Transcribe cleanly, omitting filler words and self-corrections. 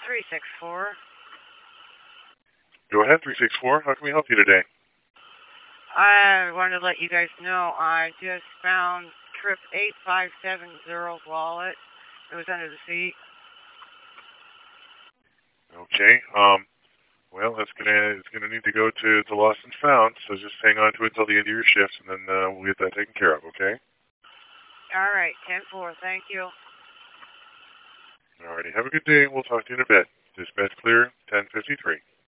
364. Go ahead, 364. How can we help you today? I wanted to let you guys know I just found Trip 8570's wallet. It was under the seat. Okay. Well, it's gonna need to go to the lost and found. So just hang on to it until the end of your shift, and then we'll get that taken care of. Okay. All right, 10-4. Thank you. Alrighty. Have a good day. We'll talk to you in a bit. Dispatch clear. 10:53.